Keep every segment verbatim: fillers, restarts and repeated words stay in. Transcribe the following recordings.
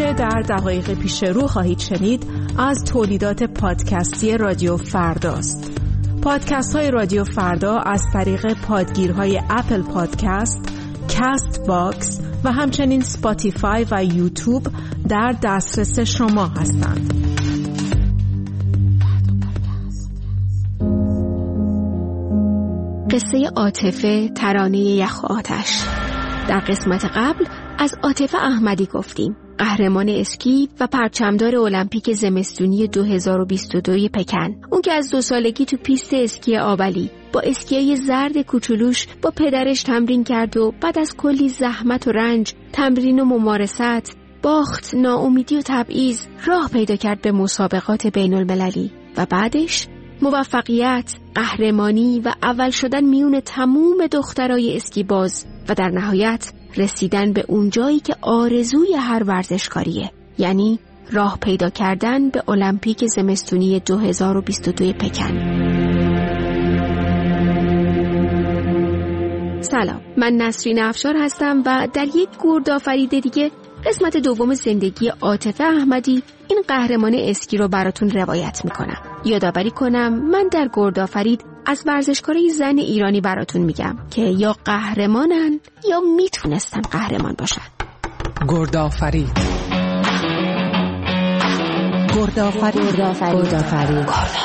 آنچه در دقایق پیش رو خواهید شنید از تولیدات پادکستی رادیو فرداست. پادکست های رادیو فردا از طریق پادگیرهای اپل پادکست، کست باکس و همچنین سپاتیفای و یوتیوب در دسترس شما هستند. قصه عاطفه ترانه یخ و آتش. در قسمت قبل از عاطفه احمدی گفتیم، قهرمان اسکی و پرچمدار المپیک زمستونی دو هزار و بیست و دو پکن. اون که از دو سالگی تو پیست اسکی آبلی با اسکیای زرد کوچولوش با پدرش تمرین کرد و بعد از کلی زحمت و رنج، تمرین و ممارست، باخت، ناامیدی و تبعیض راه پیدا کرد به مسابقات بین المللی و بعدش موفقیت، قهرمانی و اول شدن میون تموم دخترای اسکی باز و در نهایت رسیدن به اون جایی که آرزوی هر ورزشکاریه، یعنی راه پیدا کردن به المپیک زمستونی دو هزار و بیست و دو پکن. سلام، من نسرین افشار هستم و در یک گردآفرید دیگه قسمت دوم زندگی عاطفه احمدی، این قهرمان اسکی رو براتون روایت میکنم. یادآوری کنم من در گردآفرید از ورزشکارای زن ایرانی براتون میگم که یا قهرمانن یا میتونستن قهرمان باشن. گردآفرید گردآفرید گردآفرید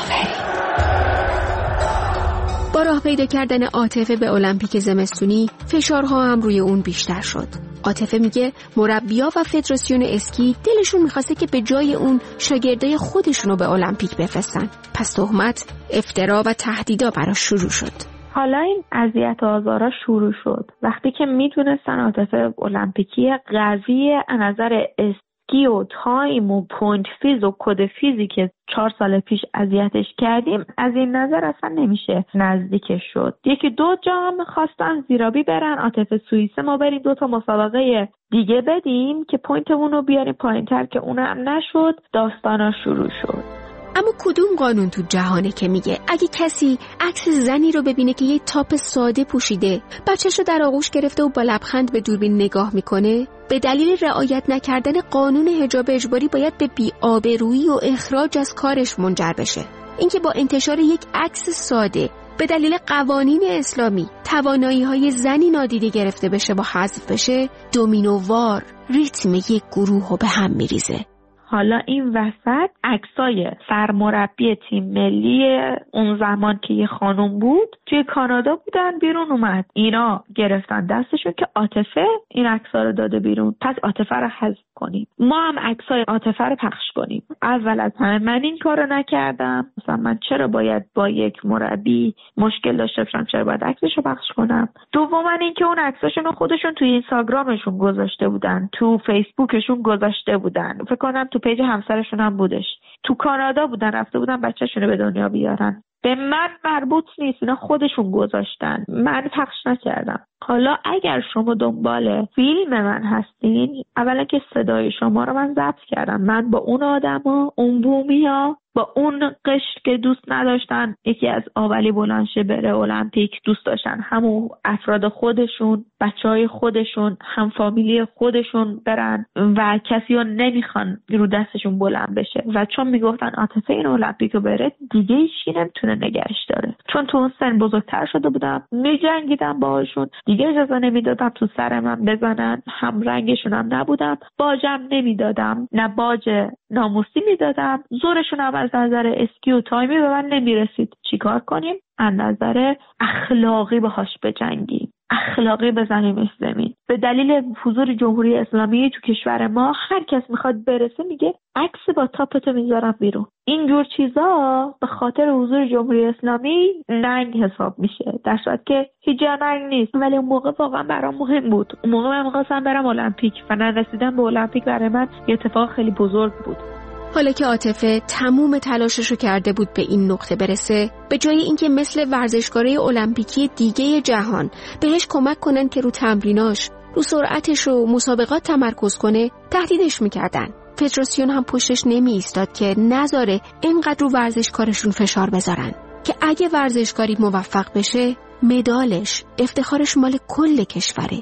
با راه پیدا کردن عاطفه به المپیک زمستونی، فشارها هم روی اون بیشتر شد. عاطفه میگه مربی‌ها و فدراسیون اسکی دلشون میخواسته که به جای اون شاگردای خودشونو به المپیک بفرستن. پس تهمت، افترا و تهدیدا براش شروع شد. حالا این اذیت و آزارا شروع شد وقتی که میدونستن عاطفه المپیکی قوی از نظر اسکی و تایم و پوینت فیز و کد فیزی که چهار سال پیش اذیتش کردیم، از این نظر اصلا نمیشه نزدیکش شد. یکی دو جا هم خواستن زیرابی برن، عاطفه سوئیسه ما بریم دو تا مسابقه دیگه بدیم که پوینتمون رو بیاریم پایین‌تر، که اونم نشد. داستانا شروع شد. اما کدوم قانون تو جهانه که میگه اگه کسی عکس زنی رو ببینه که یه تاپ ساده پوشیده، بچه‌شو در آغوش گرفته و با لبخند به دوربین نگاه میکنه، به دلیل رعایت نکردن قانون حجاب اجباری باید به بی‌آبرویی و اخراج از کارش منجر بشه؟ اینکه با انتشار یک عکس ساده به دلیل قوانین اسلامی توانایی‌های زنی نادیده گرفته بشه و حذف بشه، دومینووار ریتم یک گروه رو به هم میریزه. حالا این وسط عکسای سرمربی تیم ملی اون زمان که یه خانم بود توی کانادا بودن، بیرون اومد، اینا گرفتن دستشون که عاطفه این عکس‌ها رو داده بیرون، پس عاطفه رو حذف کنیم، ما هم عکسای عاطفه رو پخش کنیم. اول از همه من این کارو نکردم. مثلا من چرا باید با یک مربی مشکل داشته باشم؟ چرا باید عکسشو پخش کنم؟ دوما اینکه اون عکساشون رو خودشون توی اینستاگرامشون گذاشته بودن، تو فیسبوکشون گذاشته بودن، فکر کنم تو پیج همسرشون هم بودش، تو کانادا بودن، رفته بودن بچه‌شون رو به دنیا بیارن. به من مربوط نیست، اینا خودشون گذاشتن، من پخش نکردم. حالا اگر شما دنبال فیلم من هستین، اولا که صدای شما رو من ضبط کردم، من با اون آدما، اون بومیا، با اون قشر که دوست نداشتن یکی از آولی بلند شه بره المپیک، دوست داشتن همون افراد خودشون، بچهای خودشون، هم فامیلی خودشون برن و کسی رو نمیخوان رو دستشون بلند بشه. و چون میگفتن عاطفه این المپیک رو بره، دیگه هیچی نمیتونه نگهش داره. چون تو اون سن بزرگتر شده بودم، میجنگیدم باهاشون، دیگه اجازه نمیدادم تو سر من بزنن، هم رنگشون هم نبودم، باجم نمیدادم، نه باج ناموسی میدادم، زورشون هم از نظر اسکی و تایمی به من نمیرسید. چیکار کنیم؟ از نظر اخلاقی باهاش بجنگیم، اخلاقی بزنیمش زمین. به دلیل حضور جمهوری اسلامی تو کشور ما، هر کس میخواد برسه میگه عکس با تاپتو میذارم بیرون. اینجور چیزا به خاطر حضور جمهوری اسلامی ننگ حساب میشه، در صورت که هیچ جا ننگ نیست. ولی اون موقع واقعا برام مهم بود. اون موقع من می‌خواستم برم المپیک و نرسیدن به المپیک برای من یه اتفاق خیلی بزرگ بود. حالا که عاطفه تموم تلاششو کرده بود به این نقطه برسه، به جای اینکه مثل ورزشکارای المپیکی دیگه جهان بهش کمک کنن که رو تمریناش، رو سرعتش و مسابقات تمرکز کنه، تهدیدش میکردن. فدراسیون هم پشتش نمی ایستاد که نذاره اینقدر رو ورزشکارشون فشار بذارن، که اگه ورزشکاری موفق بشه، مدالش، افتخارش مال کل کشوره.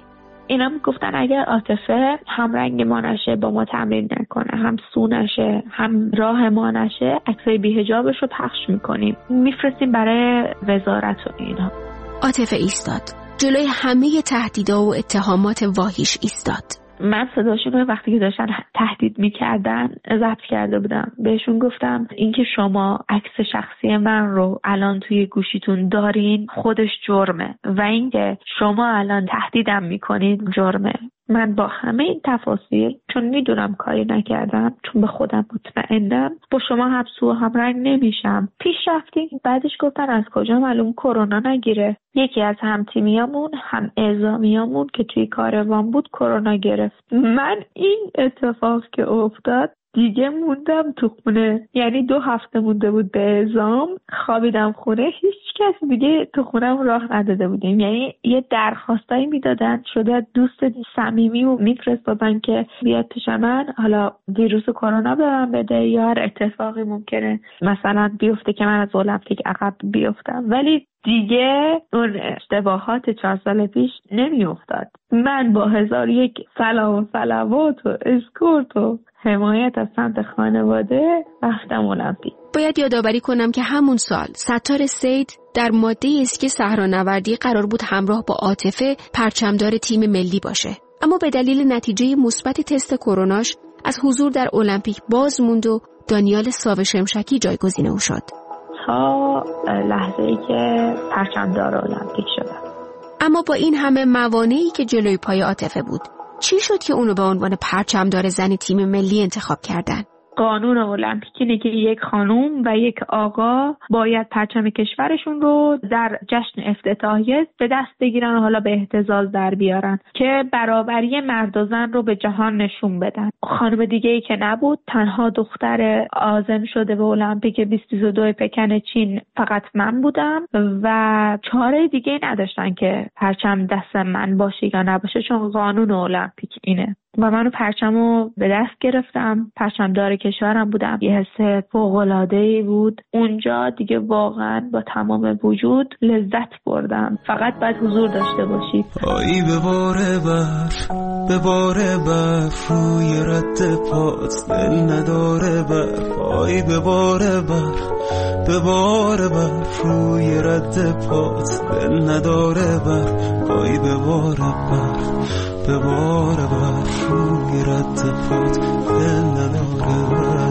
اینا میگفتن اگر عاطفه هم رنگ ما نشه، با ما تمرین نکنه، هم سو نشه، هم راه ما نشه، عکسای بی‌حجابش رو پخش میکنیم، میفرستیم برای وزارت و اینا. عاطفه ایستاد، جلوی همه تهدیدها و اتهامات واهیش ایستاد. من صداشون رو وقتی که داشتن تهدید میکردن ضبط کرده بودم. بهشون گفتم اینکه شما عکس شخصی من رو الان توی گوشیتون دارین خودش جرمه و اینکه شما الان تهدیدم میکنین جرمه. من با همه این تفاصیل، چون میدونم کاری نکردم، چون به خودم مطمئنم، با شما هم سو هم رنگ نمیشم. پیش رفتیم. بعدش گفتن از کجا معلوم کرونا نگیره. یکی از هم تیمیامون، هم اعزامیامون که توی کاروان بود کرونا گرفت. من این اتفاق که افتاد دیگه موندم تو خونه، یعنی دو هفته مونده بود به اعزام، خوابیدم خونه، هیچ کس دیگه تو خونم راه نداده بودیم. یعنی یه درخواستایی میدادن، شده دوست صمیمی و میفرستادن که بیاد پیش من، حالا ویروس کرونا به من بده یا هر اتفاقی ممکنه مثلا بیفته که من از المپیک عقب بیفتم، ولی دیگه اون اشتباهات چهار سال پیش نمی افتاد. من با هزار یک سلام و صلوات و اسکورت و حمایت از سمت خانواده رفتم المپیک. باید یادآوری کنم که همون سال ستار سید در ماده اسکی صحرانوردی قرار بود همراه با عاطفه پرچمدار تیم ملی باشه، اما به دلیل نتیجه مثبت تست کروناش از حضور در المپیک باز موند و دانیال ساوه شمشکی جایگزین او شد تا لحظه‌ای که پرچمدار المپیک شدم. اما با این همه موانعی که جلوی پای عاطفه بود، چی شد که اونو به عنوان پرچمدار زن تیم ملی انتخاب کردن؟ قانون المپیک اینه که یک خانوم و یک آقا باید پرچم کشورشون رو در جشن افتتاحیه به دست بگیرن و حالا به اهتزاز در بیارن که برابری مرد و زن رو به جهان نشون بدن. خانم دیگه ای که نبود، تنها دختر عازم شده به المپیک بیست و دو پکن چین فقط من بودم و چاره دیگه نداشتن که پرچم دست من باشه یا نباشه، چون قانون المپیک اینه. و منو پرچمو به دست گرفتم، پرچمدار کشورم بودم. یه حس فوق‌العاده‌ای بود اونجا دیگه، واقعا با تمام وجود لذت بردم. فقط باید حضور داشته باشید. پایی به باره برف، به باره برف روی رد پات، دل نداره برف. پایی به باره برف، به باره برف روی رد پات، دل نداره برف. پایی به باره برف، به باره برف روی رد پات، دل نداره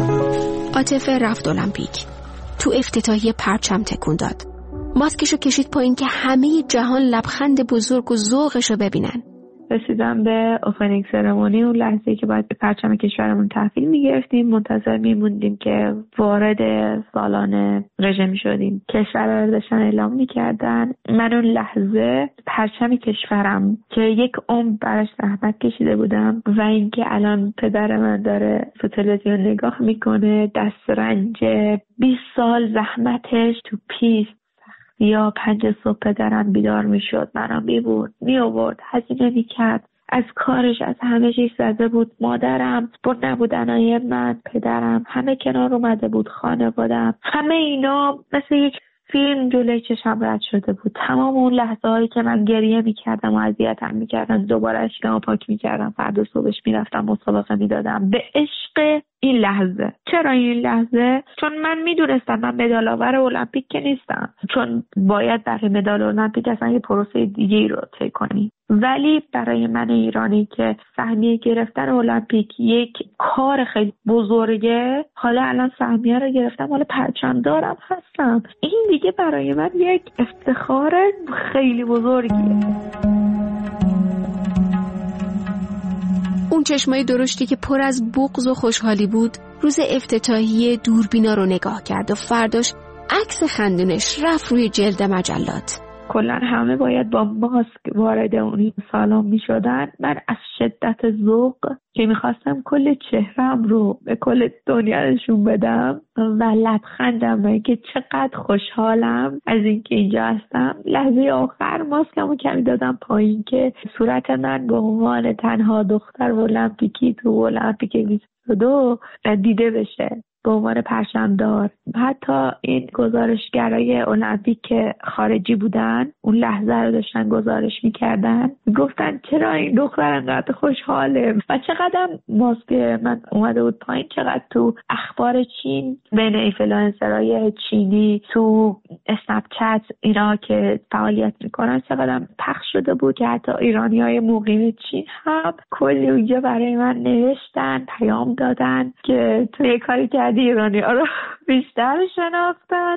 برف. عاطفه رفت المپیک، تو افتتاحیه پرچم تکون داد، ماسکشو کشید پایین که همه جهان لبخند بزرگ و ذوقشو ببینن. رسیدم به اوپنینگ سرمونی، اون لحظه‌ای که باید به پرچم کشورمون تحویل می‌گرفتیم، منتظر می‌موندیم که وارد سالن رژه شدیم. کشور رو داشتن اعلام می‌کردن. من اون لحظه پرچم کشورم که یک عمر براش زحمت کشیده بودم و اینکه الان پدر من داره تو تلویزیون نگاه می‌کنه، دست رنج بیست سال زحمتش تو پیست یا پنج صبح پدرم بیدار می شد، منم می بود می آورد، هزینه می کرد، از کارش از همه چیز زده بود. مادرم با نبودنای من، پدرم، همه کنار اومده بود، خانوادم، همه اینا مثل یک فیلم جلوی چشم رد شده بود. تمام اون لحظه هایی که من گریه می کردم و اذیتم می کردم، دوباره اشکمو پاک می کردم، فردا صبحش می رفتم مسابقه می دادم به عشق این لحظه. چرا این لحظه؟ چون من میدونستم من مدال آور المپیک که نیستم، چون باید برای مدال المپیک اصلا یه پروسه دیگه رو طی کنی، ولی برای من ایرانی که سهمیه گرفتن المپیک یک کار خیلی بزرگه، حالا الان سهمیه رو گرفتم، حالا پرچم دارم هستم، این دیگه برای من یک افتخار خیلی بزرگیه. اون چشمای درشتی که پر از بغض و خوشحالی بود، روز افتتاحیه دوربینا رو نگاه کرد و فرداش عکس خندونش رفت روی جلد مجلات. کلا همه باید با ماسک وارد اون سالن می شدن. من از شدت ذوق که میخواستم کل چهرم رو به کل دنیا نشون بدم و لبخندم و اینکه چقدر خوشحالم از اینکه اینجا هستم، لحظه آخر ماسکمو کمی دادم پایین که صورت من به عنوان تنها دختر المپیکی تو المپیک بیست و دو دیده بشه. به عنوان پرچمدار. حتی این گزارشگرای المپیک که خارجی بودن اون لحظه رو داشتن گزارش میکردن، گفتن چرا این دختر انقدر خوشحاله و چقدر ماسک من اومده بود پایین، چقدر تو اخبار چین بین اینفلوئنسرای چینی تو اسنپ چت اینا که فعالیت میکنن چقدر پخش شده بود که حتی ایرانیای مقیم چین هم کلی اونجا برای من نوشتن، پیام دادن که تو یه کاری کردی ایرانی‌ها رو بیشتر شناختن.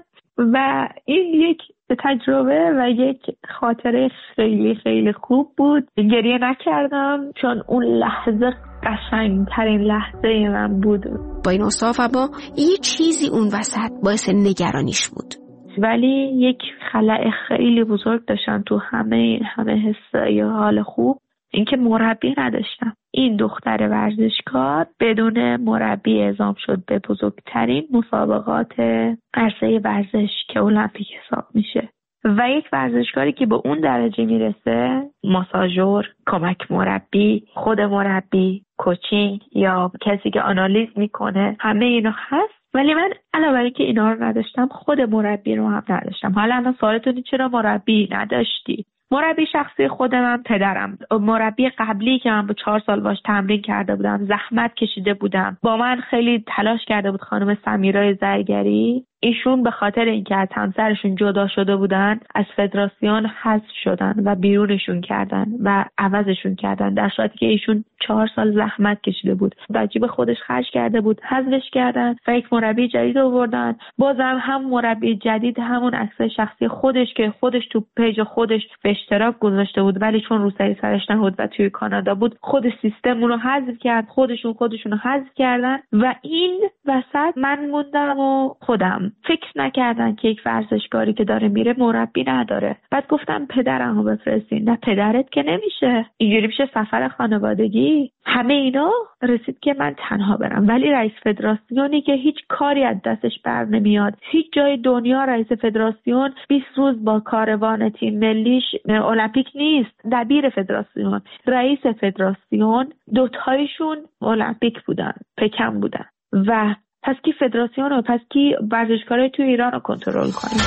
و این یک تجربه و یک خاطره خیلی خیلی خوب بود. گریه نکردم چون اون لحظه قشنگترین لحظه من بود. با این اوصاف اما یه چیزی اون وسط باعث نگرانیش بود، ولی یک خلأ خیلی بزرگ داشتم تو همه این همه حس یا حال خوب، اینکه مربی نداشتم. این دختر ورزشکار بدون مربی اعزام شد به بزرگترین مسابقات عرصه ورزش که المپیک حساب میشه و یک ورزشکاری که به اون درجه میرسه، ماساژور، کمک مربی، خود مربی، کوچینگ یا کسی که آنالیز میکنه، همه اینا هست. ولی من علاوه بر اینکه اینا رو نداشتم خود مربی رو هم نداشتم. حالا الان سوالتون چرا مربی نداشتی؟ مربی شخصی خود من پدرم، مربی قبلی که من با چهار سال باش تمرین کرده بودم، زحمت کشیده بودم، با من خیلی تلاش کرده بود، خانم سمیرای زرگری. ایشون به خاطر اینکه از همسرشون جدا شده بودن از فدراسیون حذف شدن و بیرونشون کردن و عوضشون کردن، در صورتی که ایشون چهار سال زحمت کشیده بود، با جیب خودش خرج کرده بود، حذفش کردن و یک مربی جدید آوردن. بازم هم مربی جدید همون عکسای شخصی خودش که خودش تو پیج خودش به اشتراک گذاشته بود، ولی چون روسری سرش نبود و توی کانادا بود، خود سیستم اون رو حذف کرد، خودشون خودشون رو حذف کردن و این وسط من موندم و خودم فکر نکردن که یک ورزشکاری که داره میره مربی نداره. بعد گفتم پدرمو بفرستین. نه پدرت که نمیشه، اینجوری میشه سفر خانوادگی. همه اینا رسید که من تنها برم. ولی رئیس فدراسیونی که هیچ کاری از دستش بر نمیاد، هیچ جای دنیا رئیس فدراسیون بیست روز با کاروان تیم ملیش المپیک نیست. دبیر فدراسیون، رئیس فدراسیون، دوتایشون المپیک بودن، پکن بودن. و پس کی فدراسیون و پس کی ورزشکارای تو ایران رو کنترل کنه؟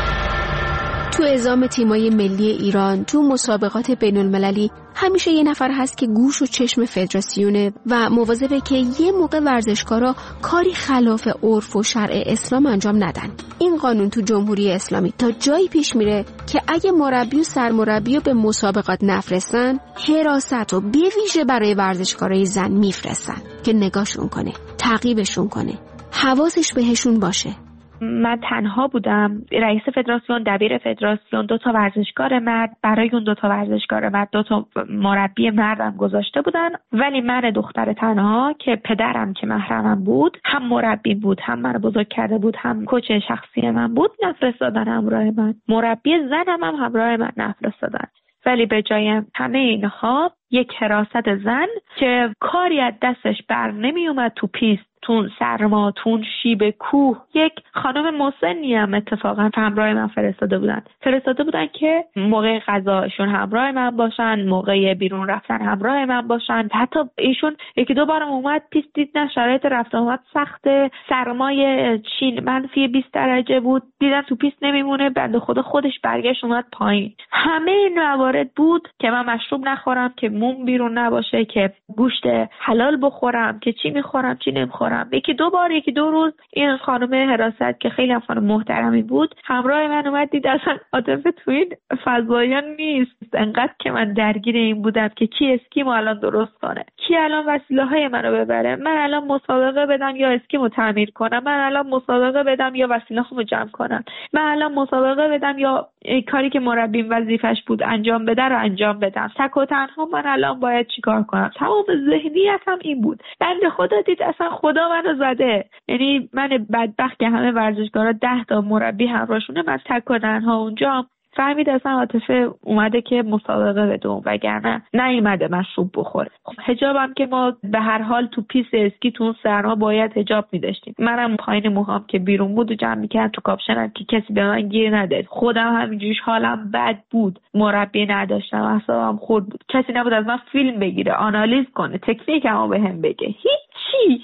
تو اعزام تیمای ملی ایران تو مسابقات بین المللی همیشه یه نفر هست که گوش و چشم فدراسیونه و مواظبه که یه موقع ورزشکارا کاری خلاف عرف و شرع اسلام انجام ندن. این قانون تو جمهوری اسلامی تا جایی پیش میره که اگه مربی و سرمربی رو به مسابقات نفرستن، حراست رو به ویژه برای ورزشکارای زن میفرستن که نگاهشون کنه، تعقیبشون کنه، حواسش بهشون باشه. من تنها بودم. رئیس فدراسیون، دبیر فدراسیون، دو تا ورزشکار مرد، برای اون دو تا ورزشکار مرد دو تا مربی مردم گذاشته بودن. ولی من دختر تنها که پدرم که محرمم بود، هم مربی بود، هم من بزرگ کرده بود، هم کوچ شخصی من بود، نفرستادن همراه من. مربی زنم هم همراه من نفرستادن. ولی به جای همه اینها یک حراست زن که کاری از دستش بر نمی اومد تو پیست، تون سرما، تون شیب کوه، یک خانم مسنی هم اتفاقا همراه من فرستاده بودن فرستاده بودن که موقع غذاشون همراه من باشن، موقع بیرون رفتن همراه من باشن. حتی ایشون یکی دو بارم اومد پیست دید، نه شرایط رفت آمد سخته، سرمای چین منفی بیست درجه بود، دیدن تو پیست نمیمونه، بنده خدا خودش برگشت اومد پایین. همه این موارد بود که من مشروب نخورم، که موم بیرون نباشه، که گوشت حلال بخورم، که چی میخورم چی نمیخورم. یکی دو بار یکی دو روز این خانم حراست که خیلی هم خانم محترمی بود همراه من اومد، دید اصلا عاطفه تو این فضایان نیست. انقدر که من درگیر این بودم که کی اسکیمو الان درست کنه، کی الان وسیله های منو ببره، من الان مسابقه بدم یا اسکیمو تعمیر کنم، من الان مسابقه بدم یا وسیله خودمو جمع کنم، من الان مسابقه بدم یا کاری که مربیم وظیفش بود انجام بده رو انجام بدم. تک و تنها من الان باید چیکار کنم؟ تمام ذهنیتم این بود. بنده خدا دید اصلا خدا منو زده. یعنی من بدبخت که همه ورزشکارا ده تا مربی همراهشونه، من تک و تنها اونجا. فهمید اصلا عاطفه اومده که مسابقه بدون، وگرنه نیومده مشروب بخوره. خب حجابم که ما به هر حال تو پیست اسکی تو اون سرما باید حجاب می‌داشتیم. منم پایین موهام که بیرون بود و جمع می‌کردم تو کاپشنم که کسی به من گیر نده. خودم همینجوریش حالم بد بود، مربی نداشتم، اعصابم خورد بود، کسی نبود از من فیلم بگیره، آنالیز کنه، تکنیکمو بهم بگه، هیچی هیچ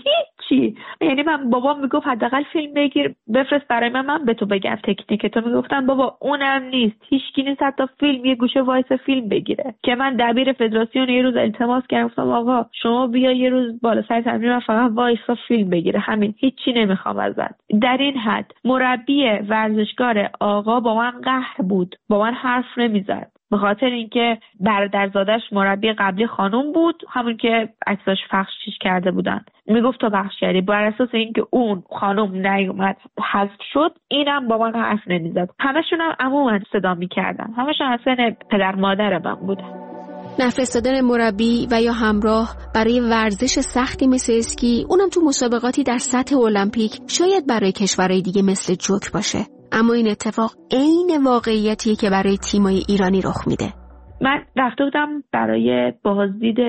هیچی. یعنی من بابام میگفت حداقل فیلم بگیر بفرست برای من، من به تو بگم تکنیک. تو میگفتن بابا اونم نیست، هیچکی نیست حتی فیلم یه گوشه وایس فیلم بگیره. که من دبیر فدراسیون یه روز التماس کردم، گفتم آقا شما بیا یه روز بالا سر تمرین من فقط وایس فیلم بگیره، همین، هیچی نمیخوام ازت. در این حد مربی ورزشکار آقا با من قهر بود، با من حرف نمیزد، به خاطر اینکه برادرزادش مربی قبلی خانم بود، همون که عکساش پخشش کرده بودن. میگفت تو پخش کردی، بر اساس اینکه اون خانم نیومد حذف شد، اینم با من حرف نمیزد. همشون هم عموما صدا میکردن، همشون اصلا پدر مادر من بودن. نفرستادن مربی و یا همراه برای ورزش سختی مثل اسکی، اونم تو مسابقاتی در سطح المپیک، شاید برای کشورهای دیگه مثل جوک باشه، اما این اتفاق عین واقعیتیه که برای تیمای ایرانی رخ میده. من رفته بودم برای بازدید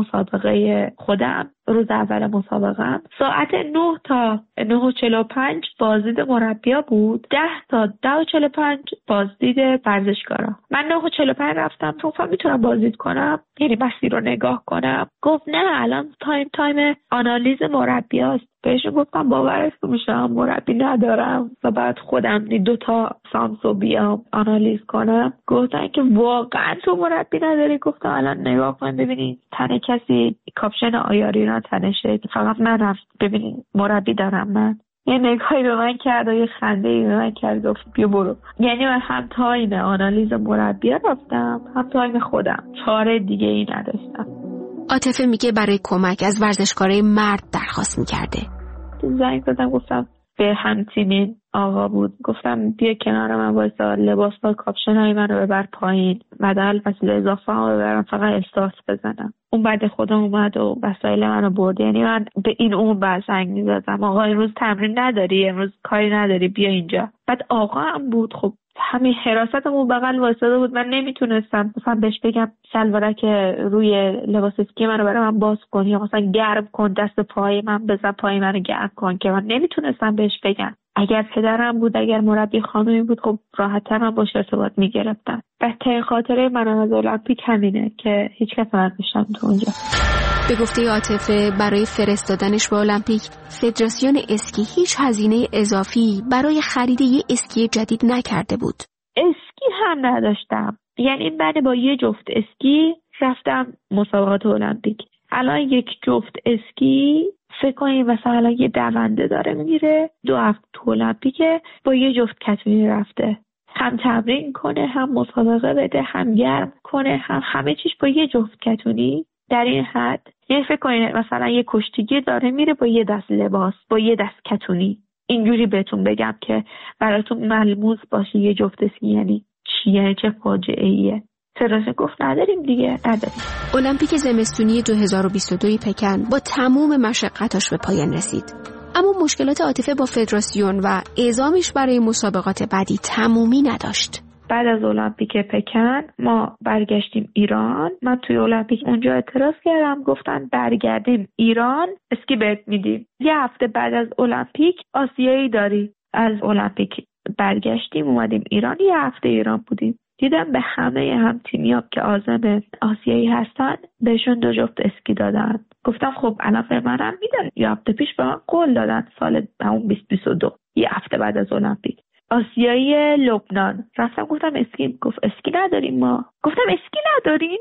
مسابقه خودم، روز اول مسابقه ساعت نه تا نه و چهل و پنج بازدید مربیا بود، ده تا ده و چهل و پنج بازدید ورزشکارا. من نه و چهل و پنج رفتم، گفتم میتونم بازدید کنم، یعنی مسیر رو نگاه کنم. گفت نه الان تایم تایم آنالیز مربیاست. بهش گفتم باورتون میشه مربی ندارم و بعد خودم دو تا سامسو بیام آنالیز کنم. گفتن که واقعا تو مربی نداری؟ گفتم الان نگاه کن ببینید تن کسی کاپشن آیاری را تنشه، فقط من رفت ببینید مربی دارم. من یه نگاهی به من کرد و یه خنده‌ای به من کرد، گفت بیا برو. یعنی من هم تایم آنالیز مربی رفتم، هم تایم خودم، چاره دیگه ای نداشتم. عاطفه میگه برای کمک از ورزشکارای مرد درخواست میکرده. زنگ زدم، گفتم به هم تیمین آقا بود، گفتم بیا کنار من وایسا، لباس ها کاپشن های منو ببر پایین، بدل وسیله اضافه ها ببرم، فقط استارت بزنم. اون بعد خودم اومد و وسایل منو برد. یعنی من به این اون بعد زنگ میزدم آقا امروز تمرین نداری، امروز کاری نداری، بیا اینجا. بعد آقا هم بود، خب همین حراستمون بغل وایساده بود، من نمیتونستم مثلا بهش بگم شلوارک روی لباس اسکی منو برای من باز کن یا مثلا گرم کن، دست پای من بزن پای منو گرم کن، که من نمیتونستم بهش بگم. اگر پدرم بود، اگر مربی خانومی بود، خب راحت‌تر من باش ارتباط میگرفتم. بهترین خاطره من از المپیک همینه که هیچ کس نداشتم تو اونجا. به گفته عاطفه برای فرستادنش به المپیک، فدراسیون اسکی هیچ هزینه اضافی برای خرید یه اسکی جدید نکرده بود. اسکی هم نداشتم، یعنی من با یه جفت اسکی رفتم مسابقات المپیک. الان یک جفت اسکی فکر کنید مثلا یه دونده داره میگیره دو هفته تو المپیکه، با یه جفت کتونی رفته، هم تمرین کنه، هم مسابقه بده، هم گرم کنه، هم همه چیش با یه جفت کتونی. در این حد یه فکر کنید مثلا یه کشتیگیر داره میره با یه دست لباس، با یه دست کتونی. اینجوری بهتون بگم که براتون ملموس باشه یه جفت اسکی یعنی چیه، چه فاجعه ایه. فدراسیون گفت نداریم دیگه، نداریم. المپیک زمستونی دو هزار و بیست و دو پکن با تمام مشقتاش به پایان رسید. اما مشکلات عاطفه با فدراسیون و اعزامش برای مسابقات بعدی تمومی نداشت. بعد از المپیک پکن ما برگشتیم ایران. من توی المپیک اونجا اعتراض کردم، گفتن برگردیم ایران اسکی بهت میدیم. یه هفته بعد از المپیک آسیایی داری. از المپیک برگشتیم اومدیم ایران، یه هفته ایران بودیم. دیدم به همه هم تیمی‌ها که عازم آسیایی هستن بهشون دو جفت اسکی دادن. گفتم خب الان به منم میدن، یه هفته پیش به من قول دادن سال همون بیست بیست و دو، یه هفته بعد از المپیک. آسیایی لبنان رفتم گفتم اسکی، گفت اسکی نداریم ما. گفتم اسکی ندارین؟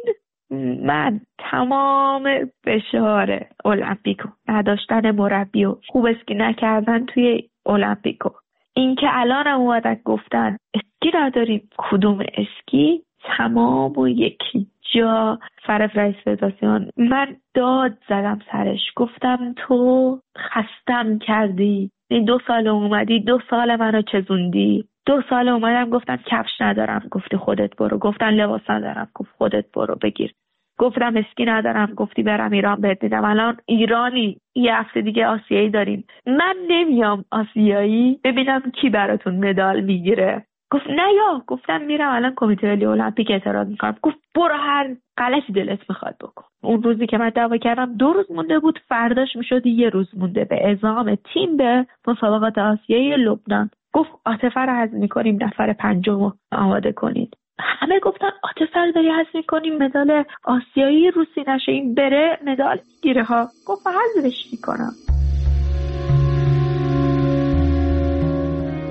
من تمام فشار المپیکو نداشتن مربی و خوب اسکی نکردن توی المپیکو، این که الان هم اومدن گفتن اسکی نداریم، کدوم اسکی؟ تمام و یکی جا فرف رئیس فدراسیون. من داد زدم سرش، گفتم تو خستم کردی، این دو سال اومدی دو سال منو چزوندی. دو سال اومدم گفتم کفش ندارم، گفتی خودت برو. گفتن لباس ندارم، گفت خودت برو بگیر. گفتم اسکی ندارم، گفتی برم ایران بهت میدم. الان ایرانی یه هفته دیگه آسیایی داریم، من نمیام آسیایی ببینم کی براتون مدال میگیره. گفت نه یا. گفتم میرم الان کمیته ملی المپیک اعتراض میکنم. گفت برو هر غلطی دلت میخواد بکن. اون روزی که من دعوا کردم دو روز مونده بود، فرداش میشد یه روز مونده به اعزام تیم به مسابقات آسیایی لبنان. گفت عاطفه رو حذف میکنیم، نفر پنجم آماده کنید. همه گفتن عاطفه رو داری حذف میکنیم مدال آسیایی روسی نشه، این بره مدال میگیره ها. گفت حذفش میکنم.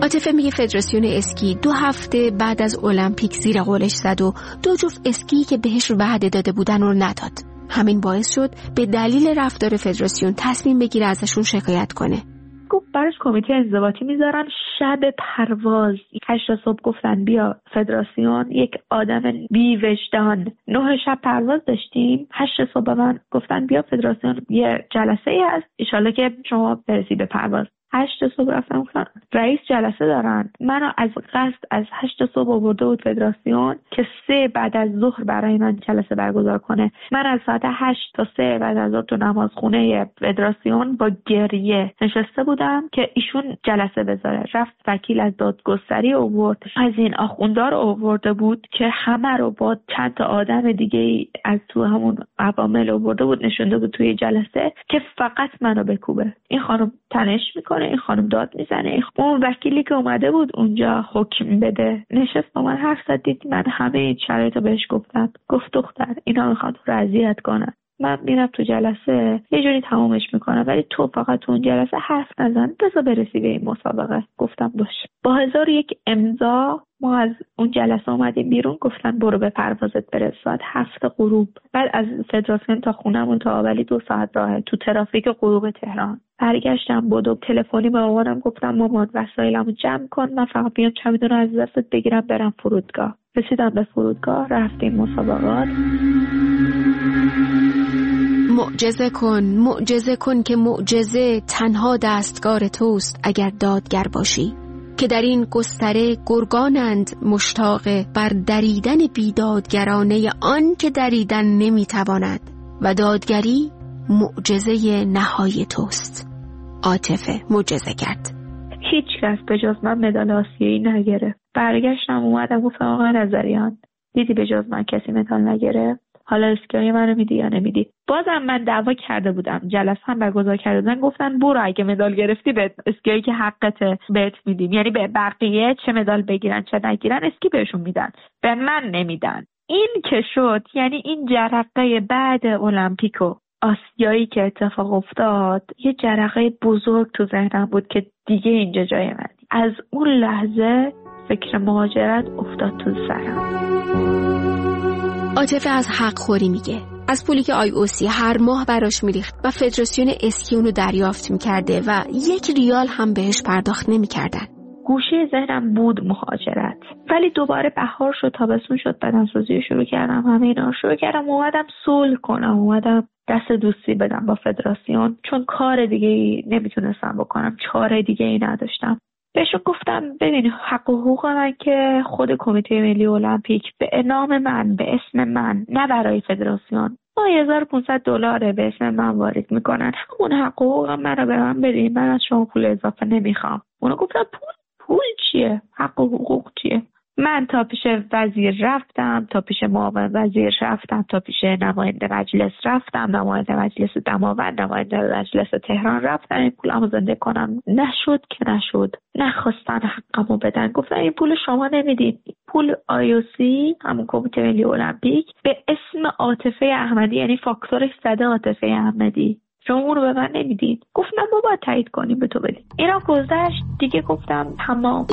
عاطفه میگه فدراسیون اسکی دو هفته بعد از المپیک زیر قولش زد و دو جفت اسکی که بهش وعده داده بودن رو نداد. همین باعث شد به دلیل رفتار فدراسیون تصمیم بگیره ازشون شکایت کنه. گفت براش کمیته انضباطی میذارن. شب پرواز هشت صبح گفتن بیا فدراسیون، یک آدم بی وجدان. نه شب پرواز داشتیم، هشت صبح من گفتن بیا فدراسیون یه جلسه ای هست ان شاءالله که شما برسی به پرواز. هشت صبح رفتم گفتن رئیس جلسه دارن. منو از قصد از هشت صبح آورده بود فدراسیون که سه بعد از ظهر برای من جلسه برگزار کنه. من از ساعت هشت تا سه بعد از ظهر تو نمازخونه فدراسیون با گریه نشسته بودم که ایشون جلسه بذاره. رفت وکیل از دادگستری آورد، از این آخوندار آورده بود که همه رو با چند تا آدم دیگه از تو همون عوامل آورده بود نشونده بود توی جلسه که فقط منو بکوبه. این خانم تنش میکنه، این خانم داد میزنه. اون وکیلی که اومده بود اونجا حکم بده نشست با من حرف زد. دید من همه این شرایطو بهش گفتم. گفت دختر اینا میخوان تو رو اذیت کنن. من میرم تو جلسه یه جوری تمامش میکنم، ولی تو فقط تو اون جلسه حرف نزن، بذار برسی به این مسابقه. گفتم باشه. با هزار یک امضا ما از اون جلسه اومدیم بیرون. گفتن برو به پروازت برس ساعت هفت غروب. بعد از فدراسیون تا خونمون تا آولی دو ساعت راهه تو ترافیک غروب تهران. برگشتم بودو تلفنی به مامانم گفتم مامان وسایلمو جمع کن، من فقط بیام چمدون رو از دستت بگیرم برم فرودگاه. رسیدم به فرودگاه، رفتیم مسابقات. معجزه کن، معجزه کن که معجزه تنها دستگار توست اگر دادگر باشی، که در این گستره گرگانند مشتاق بر دریدن بیدادگرانه آن که دریدن نمیتواند و دادگری معجزه نهای توست. عاطفه معجزه کرد. هیچ کس به جز من مدال آسیایی نگرفت. برگشتم اومدم گفتم آقا نظریان دیدی به جز من کسی مدال نگرفت؟ حالا اسکیای منو میدی یا نمیدی؟ بازم من دعوا کرده بودم، جلسه هم برگزار کرده بودن. گفتن برو اگه مدال گرفتی به اسکیایی که حقته بهت میدیم، یعنی به بقیه چه مدال بگیرن چه نگیرن اسکی بهشون میدن، به من نمیدن. این که شد یعنی این جرقه بعد المپیک و آسیایی که اتفاق افتاد یه جرقه بزرگ تو ذهنم بود که دیگه اینجا جای من. از اون لحظه فکر مهاجرت افتاد تو سرم. عاطفه از حق خوری میگه، از پولی که آی او سی هر ماه براش میریخت و فدراسیون اسکی اونو دریافت میکرده و یک ریال هم بهش پرداخت نمیکردن. گوشه ذهنم بود مهاجرت، ولی دوباره بهار شد، تابستون شد، بدنسازی شروع کردم، همه اینا شروع کردم. اومدم صلح کنم، اومدم دست دوستی بدم با فدراسیون، چون کار دیگه ای نمیتونستم بکنم، چاره دیگه ای نداشتم. بهشون گفتم ببین حق و حقوق من که خود کمیته ملی المپیک به نام من، به اسم من، نه برای فدراسیون، ما هزار و پانصد دلار به اسم من وارد میکنن، همون حق و حقوق من رو به من بدین، من از شما پول اضافه نمیخوام. اونا گفتن پول پول چیه؟ حق و حقوق چیه؟ من تا پیش وزیر رفتم، تا پیش معاون وزیر رفتم، تا پیش نماینده مجلس رفتم، نماینده مجلس دماوند، نماینده مجلس تهران رفتم این پولمو زنده کنم. نشد که نشد. نخواستن حقمو بدن. گفتن این پول شما نمیدید. پول آی او سی، همون کمیته ملی المپیک، به اسم عاطفه احمدی، یعنی فاکتورش زده عاطفه احمدی، شما اونو به من نمیدید. گفتم ما باید تایید کنیم به تو بدیم. اینا گذشت دیگه. گفتم تمام.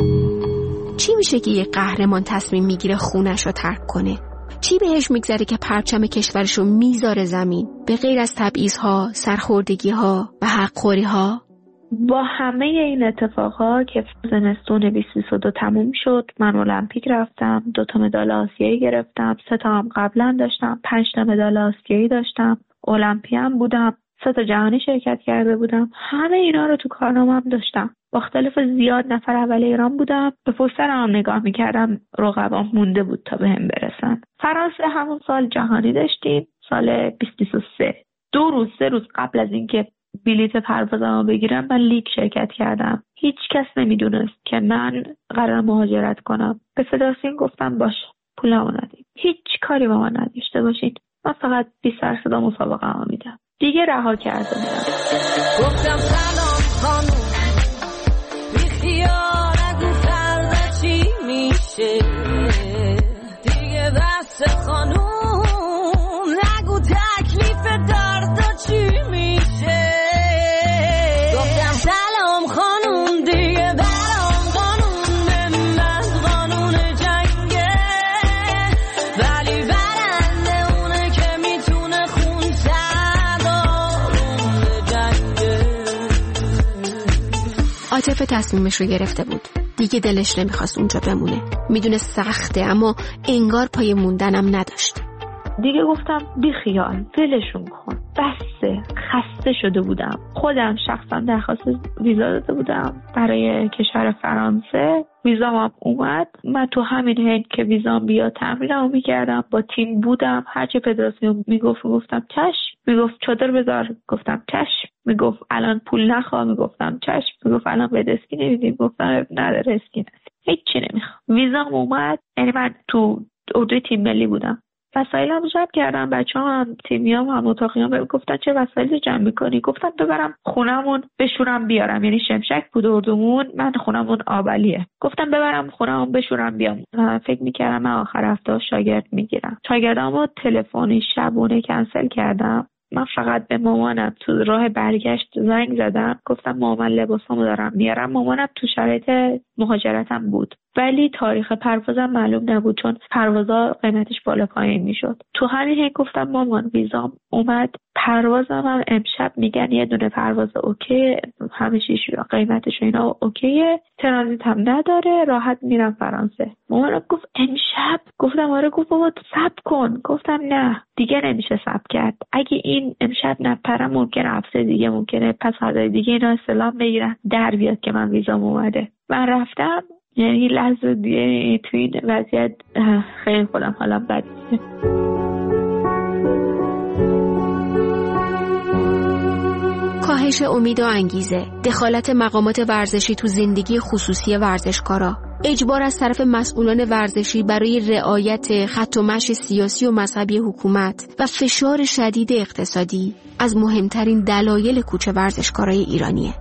چی میشه که یه قهرمان تصمیم میگیره خونش رو ترک کنه؟ چی بهش میگذره که پرچم کشورش رو میذاره زمین به غیر از تبعیض‌ها، سرخوردگی‌ها و حق‌خوری‌ها؟ با همه این اتفاقها که زمستون بیست بیست و دو تموم شد، من المپیک رفتم، دو تا مدال آسیایی گرفتم، سه تا هم قبلا داشتم، پنج تا مدال آسیایی داشتم، المپیام بودم، سه تا جهانی شرکت کرده بودم. همه اینا رو تو کارنامه‌ام داشتم. با اختلاف زیاد نفر اول ایران بودم. به پشت سرم نگاه میکردم، رقبام مونده بود تا بهم برسن. فرانسه همون سال جهانی داشتیم، سال بیست بیست و سه. دو روز سه روز قبل از اینکه بلیت پروازمو بگیرم من لیگ شرکت کردم. هیچ کس نمیدونست که من قرار مهاجرت کنم. به فدراسیون گفتم باشه پولمو ندید، هیچ کاری با من نداشته باشید، من فقط بیست درصد مسابقه‌مو میدم. دیگه رها کردم. گفتم سلام خانم، بی خیال نگو فردا چی میشه، دیگه بس خانم نگو تکلیف دردا چی میشه. گفتم سلام خانم، دیگه برام خانم عاطفه تصمیمش رو گرفته بود. دیگه دلش نمیخواست اونجا بمونه. میدونه سخته اما انگار پای موندنم نداشت. دیگه گفتم بی خیال، ولشون کن، بسه، خسته شده بودم. خودم شخصا درخواست ویزا داده بودم برای کشور فرانسه. ویزام هم اومد. من تو همین حین که ویزام بیاد تمرینمو میکردم، با تیم بودم. هرچی فدراسیون میگفت گفتم چشم. میگفت چادر بذار، گفتم چشم. میگفت الان پول نخواه، میگفتم چشم. میگفت الان به اسکی نمیدیم، گفتم نداره اسکی نداره، هیچی نمیخوام. ویزام اومد. یعنی من تو اردوی تیم ملی بودم. وسایلم جمع کردم. بچه‌ها هم تیمیام هم اتاقیام بهم گفتن چه وسایلی جمع می‌کنی؟ گفتم ببرم خونمون بشورم بیارم. یعنی شمشک بود اردومون، من خونمون آبلیه. گفتم ببرم خونمون بشورم بیام. فکر می‌کردم من آخر هفته شاگرد میگیرم. شاگردامو تلفنی شبونه کنسل کردم. من فقط به مامانم تو راه برگشت زنگ زدم، گفتم مامان لباسامو دارم میارم. مامانم تو شرایط مهاجرتم بود، ولی تاریخ پروازم معلوم نبود چون پروازا قیمتش بالا پایین میشد. تو همین حین گفتم مامان ویزام اومد، پروازم هم امشب میگن یه دونه پرواز اوکی، همه چیش قیمتش اینا اوکیه، ترانزیت هم نداره، راحت میرم فرانسه. مامانم گفت امشب؟ گفتم آره. گفت بابا صبر کن. گفتم نه دیگه نمیشه صبر کرد. اگه این امشب نپرم ممکنه هفته دیگه، ممکنه پس هفته دیگه اینا استلام بگیرن در بیاد که من ویزام اومده. من رفتم. یعنی لحظه دیگه تو این وضعیت خیلی خودم حالم بد میشه. کاهش امید و انگیزه، دخالت مقامات ورزشی تو زندگی خصوصی ورزشکارا، اجبار از طرف مسئولان ورزشی برای رعایت خط و مشی سیاسی و مذهبی حکومت و فشار شدید اقتصادی از مهمترین دلایل کوچ ورزشکارای ایرانیه.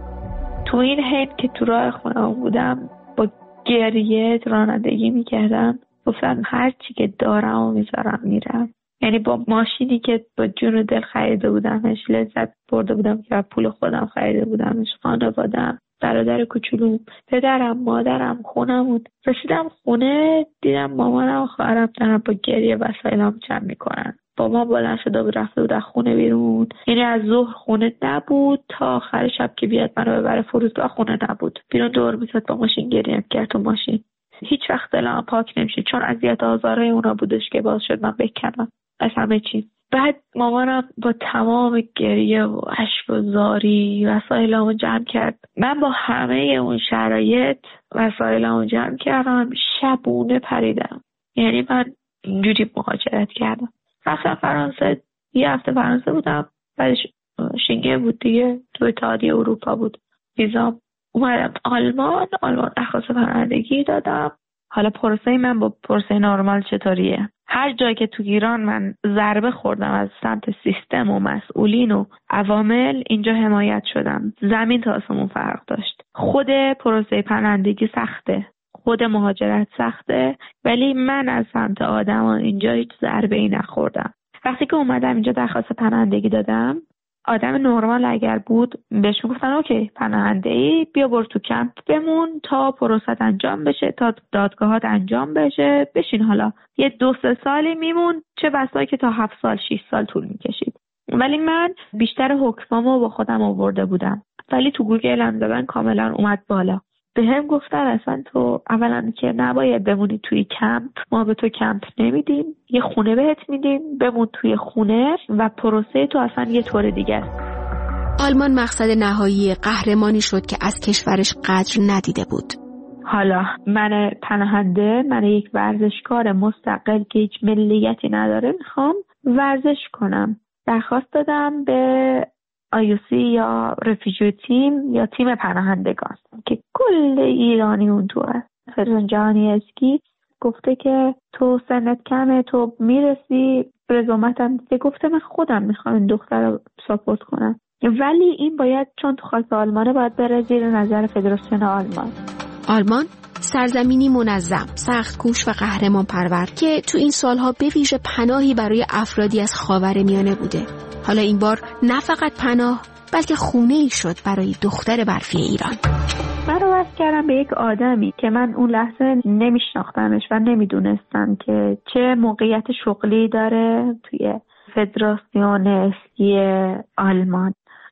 تو این حین که تو راه خونم بودم با گریه رانندگی میکردم. گفتم هر چی که دارم و میذارم میرم. یعنی با ماشینی که با جون و دل خریده بودمش، لذت برده بودم که پول خودم خریده بودمش، خانوادم، برادر کوچولوم، پدرم، مادرم، خونمون. رسیدم خونه دیدم مامانم و خواهرم دارن با گریه وسایلم جمع میکنن. بابا بلند شده بود رفته بود از خونه بیرون. یعنی از ظهر خونه نبود تا آخر شب که بیاد منو ببره فرودگاه خونه نبود. بیرون دور میزد با ماشین گریه کرد تو ماشین. هیچ وقت دلم پاک نمیشه چون اذیت آزارای اونا بودش که باعث شد من بکنم از همه چیز. بعد مامانم با تمام گریه و اشک و زاری وسایلمو جمع کرد. من با همه اون شرایط وسایلمو جمع کردم، شبونه پریدم. یعنی من اینجوری مهاجرت کردم. رفتم فرانسه. یه هفته فرانسه بودم. بعدش شنگن بود دیگه، تو اتحادیه اروپا بود ویزام. اومدم آلمان. آلمان درخواست پناهندگی دادم. حالا پروسه من با پروسه نرمال چطوریه؟ هر جایی که تو ایران من ضربه خوردم از سمت سیستم و مسئولین و عوامل، اینجا حمایت شدم. زمین تا آسمون فرق داشت. خود پروسه پناهندگی سخته، خود مهاجرت سخته، ولی من از سمت آدمان اینجا هیچ ضربه‌ای نخوردم. وقتی که اومدم اینجا درخواست پناهندگی دادم، آدم نرمال اگر بود بهش میگفتن اوکی پناهنده‌ای، بیا برو تو کمپ بمون تا پروسه انجام بشه، تا دادگاهات انجام بشه، بشین حالا یه دو سه سالی میمون، چه بسایی که تا هفت سال شش سال طول میکشید. ولی من بیشتر حکمامو با خودم آورده بودم، ولی تو گوگل هم دادن کاملا اومد بالا. به هم گفتن اصلا تو اولا که نباید بمونی توی کمپ، ما به تو کمپ نمیدیم، یه خونه بهت میدیم، بمون توی خونه و پروسه تو اصلا یه طور دیگه است. آلمان مقصد نهایی قهرمانی شد که از کشورش قدر ندیده بود. حالا من پناهنده، من یک ورزشکار مستقل که هیچ ملیتی نداره میخوام ورزش کنم. درخواست دادم به آی او سی یا رفیجی تیم یا تیم پناهندگان که کل ایرانی اون تو هست. فدراسیون جهانی اسکی گفته که تو سنت کمه، تو میرسی، رزومتم دیگه. گفته من خودم میخوام این دختر رو ساپورت کنم، ولی این باید چون تو خاک آلمانه باید بره زیر نظر فدراسیون آلمان. آلمان سرزمینی منظم، سخت کوش و قهرمان پرور که تو این سالها به ویژه پناهی برای افرادی از خاورمیانه بوده. حالا این بار نه فقط پناه بلکه خونه‌ای شد برای دختر برفی ایران. من رو وصل کردم به یک آدمی که من اون لحظه نمیشناختمش و نمیدونستم که چه موقعیت شغلی داره توی فدراسیون اسکی آلمان.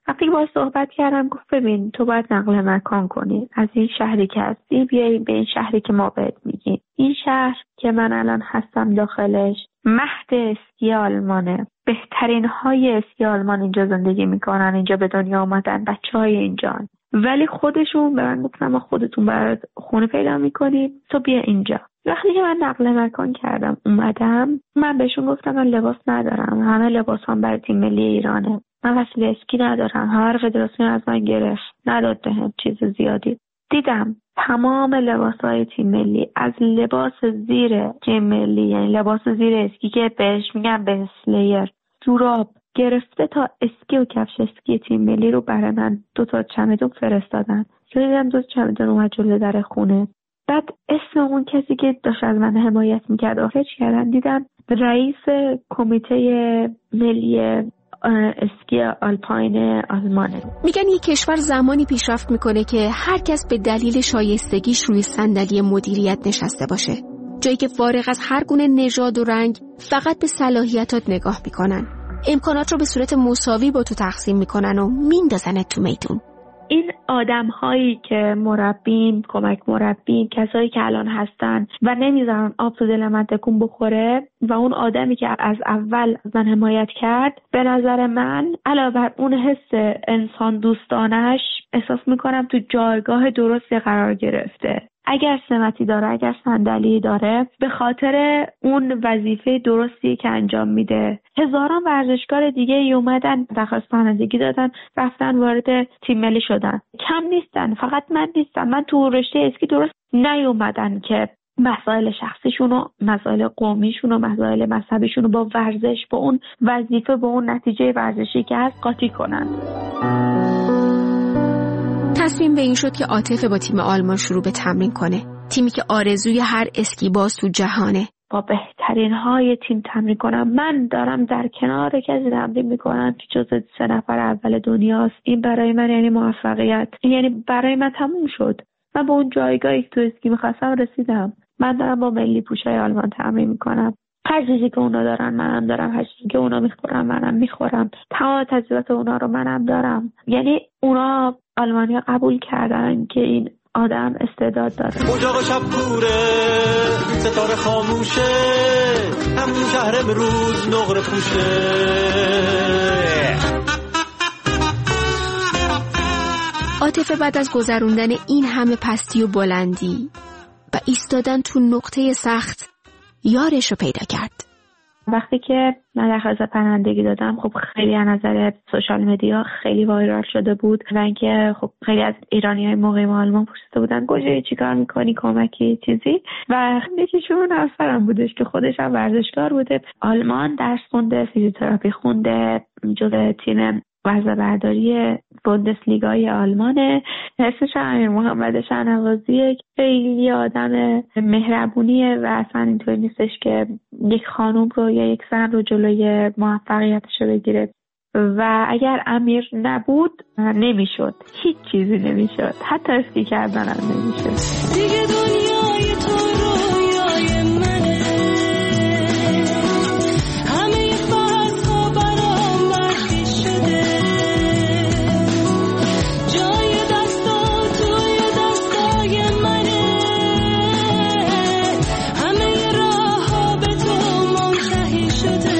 وقتی با صحبت کردم گفت ببین تو باید نقل مکان کنی، از این شهری که هستی بیایی به این شهری که ما بهت میگیم. این شهر که من الان هستم داخلش مهد اسکی آلمانه، بهترین های اسکی آلمان اینجا زندگی میکنن، اینجا به دنیا آمدن، بچه های اینجان، ولی خودشون به من گفتن ما خودتون برات خونه پیدا میکنیم تو بیا اینجا. وقتی که من نقل مکان کردم اومدم، من بهشون گفتم من لباس ندارم، همه لباس هم برای تیم ملی ایرانه، من وسیله اسکی ندارم، هر فدراسیون از من گرفت نداد بهم چیز زیادی. دیدم تمام لباس‌های تیم ملی، از لباس زیر تیم ملی یعنی لباس زیر اسکی که بهش میگن بیس لیر، جوراب گرفته تا اسکی و کفش اسکی تیم ملی رو برای من دو تا چمدون فرستادن. دیدم دو تا چمدون اومد جلوی در خونه. بعد اسم اون کسی که داشت از من حمایت میکرد آخرش کردن، دیدم رئیس کمیته ملی اسکی آلپاین آلمانه. میگن یک کشور زمانی پیشرفت میکنه که هر کس به دلیل شایستگیش روی صندلی مدیریت نشسته باشه، جایی که فارغ از هر گونه نژاد و رنگ فقط به صلاحیتات نگاه میکنن، امکانات رو به صورت مساوی با تو تقسیم میکنن و میندازنت تو میدون. این آدم هایی که مربین، کمک مربین، کسایی که الان هستن و نمیذارن آب تو دل من تکون بخوره و اون آدمی که از اول از من حمایت کرد، به نظر من علاوه بر اون حس انسان دوستانش احساس میکنم تو جایگاه درستی قرار گرفته. اگر سمتی داره، اگر صندلی داره، به خاطر اون وظیفه درستی که انجام میده. هزاران ورزشکار دیگه ای اومدن درخواست پناهندگی دادن، رفتن وارد تیم ملی شدن، کم نیستن، فقط من نیستم. من تو رشته اسکی درست نیومدن که مسائل شخصیشون و مسائل قومیشون و مسائل مذهبیشون رو با ورزش، با اون وظیفه، با اون نتیجه ورزشی که هست قاطی کنن. تصمیم به این شد که عاطفه با تیم آلمان شروع به تمرین کنه، تیمی که آرزوی هر اسکی باز تو جهانه. با بهترین های تیم تمرین کنم. من دارم در کنار کسی تمرین میکنم که جز سه نفر اول دنیاست. این برای من یعنی موفقیت، این یعنی برای من تموم شد. من به اون جایگاهی که تو اسکی میخواستم رسیدم. من دارم با ملی پوشای آلمان تمرین میکنم. هر چیزی که اونا دارن منم دارم، هر چیزی که اونا میخورن منم میخورم، تمام تجربیات اونا رو منم دارم. یعنی اونا آلمانیا قبول کردن که این آدم استعداد داره. اجاق شب کوره، ستاره خاموشه، همون شهر امروز نقره پوشه. عاطفه بعد از گذروندن این همه پستی و بلندی و ایستادن تو نقطه سخت، یارش رو پیدا کرد. وقتی که من درخواست پناهندگی دادم، خب خیلی از نظر سوشال مدیا خیلی وایرال شده بود و اینکه خب خیلی از ایرانی‌های موقع آلمان پرسیده بودن کجایی، چیکار می‌کنی، کمکی چیزی، و یکیشون همسرم بودش که خودش هم ورزشکار بوده، آلمان درس خونده، فیزیوتراپی خونده، جزو تیم وزنه برداری بوندسلیگای آلمانه. اسمش امیر محمد شهنوازیه. خیلی آدم مهربونیه و اصلا اینطوری نیستش که یک خانم رو یا یک زن رو جلوی موفقیتش رو بگیره و اگر امیر نبود نمیشد، هیچ چیزی نمیشد، حتی اسکی کردن هم نمیشد. دیگه دنیای تو رویای منه، همه فصل‌ها برام برخی شده، جای دستا توی دستای منه، همه راه‌ها به تو منتهی شده.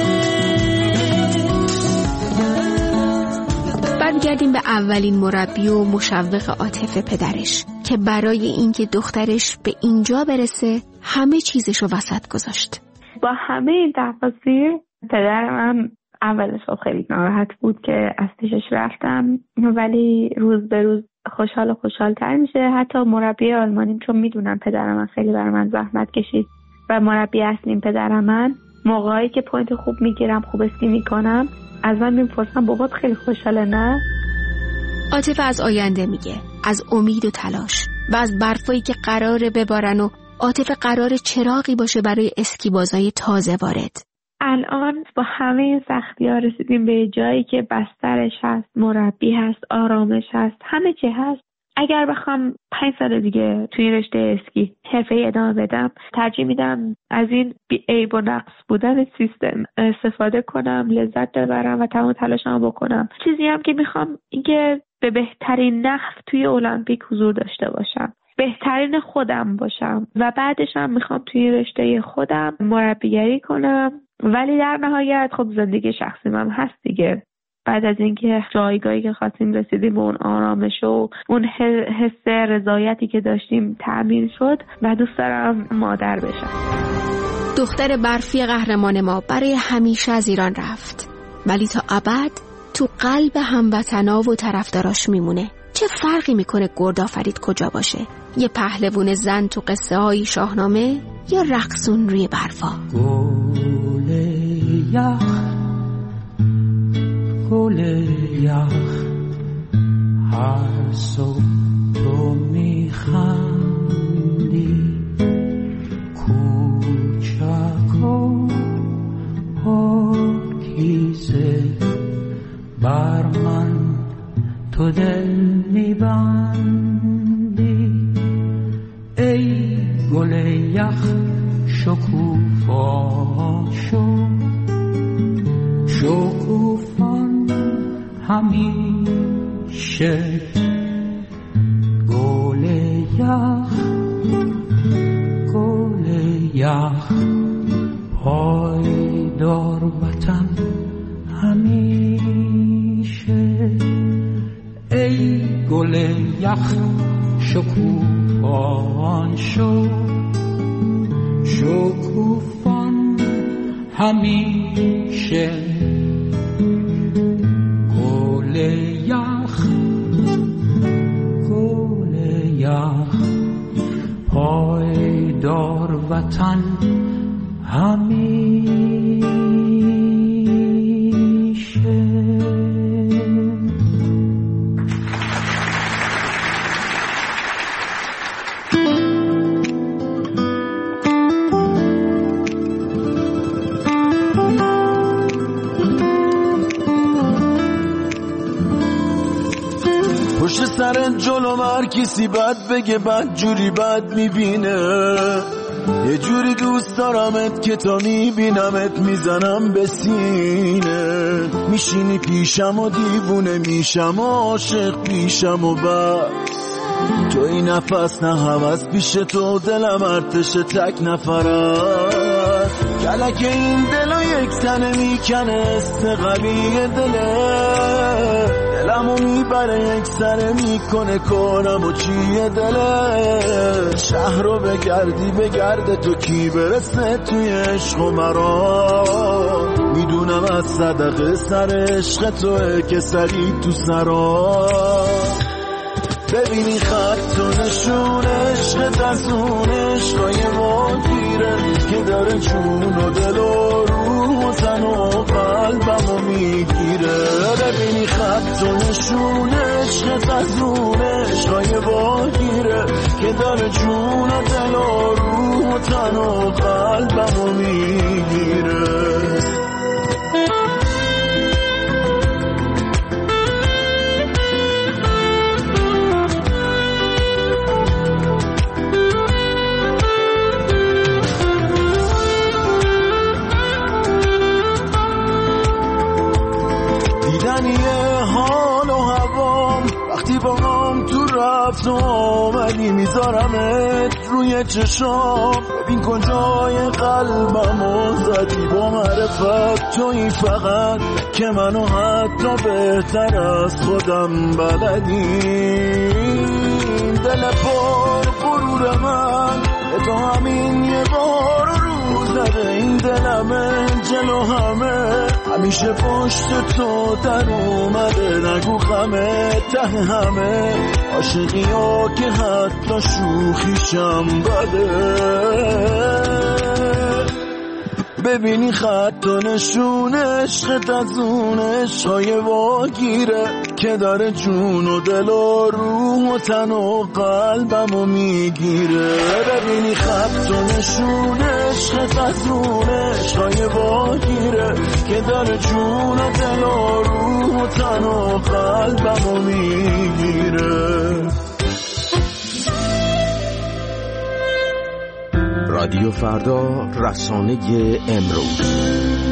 برگردیم به اولین مربی و مشوق عاطفه، پدرش، که برای اینکه دخترش به اینجا برسه همه چیزش رو وسط گذاشت. با همه این تفاصیل پدرم اول صبح خیلی ناراحت بود که از پیشش رفتم، ولی روز به روز خوشحال و خوشحال‌تر میشه. حتی مربی آلمانیم، چون میدونم پدرم من خیلی برای من زحمت کشید و مربی اصلیم پدرم، من موقعی که پوینت خوب میگیرم، خوب اسکی میکنم، از من میپرسم بابات خیلی خوشحاله نه؟ عاطفه از آینده میگه، از امید و تلاش و از برفایی که قراره ببارن و عاطفه قراره چراغی باشه برای اسکیبازای تازه وارد. الان با همه این سختی‌ها رسیدیم به جایی که بسترش هست، مربی هست، آرامش هست، همه چی هست. اگر بخوام پنج سال دیگه توی رشته اسکی حرفه‌ای ادامه بدم، ترجیح میدم از این بی عیب و نقص بودن سیستم استفاده کنم، لذت ببرم و تمام تلاشمو بکنم. چیزی هم که میخوام اینکه به بهترین نحو توی المپیک حضور داشته باشم، بهترین خودم باشم و بعدش هم میخوام توی رشته خودم مربیگری کنم. ولی در نهایت خب زندگی شخصی من هست دیگه. بعد از اینکه جایگاهی که خواستیم رسیدیم به اون آرامش و اون حس رضایتی که داشتیم تأمین شد و دوست دارم مادر بشم. دختر برفی قهرمان ما برای همیشه از ایران رفت، ولی تا ابد تو قلب هموطنا و طرفداراش میمونه. چه فرقی میکنه گردآفرید کجا باشه؟ یه پهلوون زن تو قصه های شاهنامه یا رقصون روی برفا؟ گل یخ گل یخ هر صبح تو میخندی، کوچک و پاکیزه بر من تو دل میبندی. ای گل یخ شکوفا شو، شکوفان همیشه. گل یخ گل یخ پایدار وطن همیشه. ای گل یخ شکوفان شو، شکوفان همیشه. گل یخ گل یخ پایدار وطن همیشه. پشت سر جلو هر کسی بد بگه بد جوری بد میبینه. یه جوری دوست دارمت که تا میبینمت میزنم به سینه. میشینی پیشم و دیوونه میشم و عاشق پیشم و بس. تو این نفس نه هوس پیش تو دلم ارتش تک نفرت. کلک این دلو یک تنه میکنه استقبیه دله. دلمو میبره یک سره میکنه کارم و چیه دله. شهر رو بگردی بگرده تو کی برسه توی عشق و مرا. میدونم از صدقه سر عشق توه که سری تو سرا. ببینی خط و نشون عشقت از اون عشقای ما گیره که داره جون و دل و روح و تن و قلبمو میگیره. ببینی خط و نشون عشقت از اون عشقای ما گیره که داره جون و دل و روح و تن و قلبمو میگیره. حال و هوام وقتی با هم تو رفت و آمدی میذارمت روی چشام. ببین کجای قلبمو زدی با معرفت توی فقط که منو حتی بهتر از خودم بلدی. دل پر غرور من تو همین یه بار رو زده. این دلمه جلو همه همیشه پشت تو در اومده. نگو غمه ته همه عاشقی ها که حتی شوخیشم بده. ببینی خط و نشون عشقت از اون عشقای واگیره که داره جون و دل و روح و تن و قلبمو میگیره. ببینی خط و نشون عشقت از اون عشقای واگیره که داره جون و دل و روح و تن و قلبمو میگیره. رادیو فردا، رسانه امروز.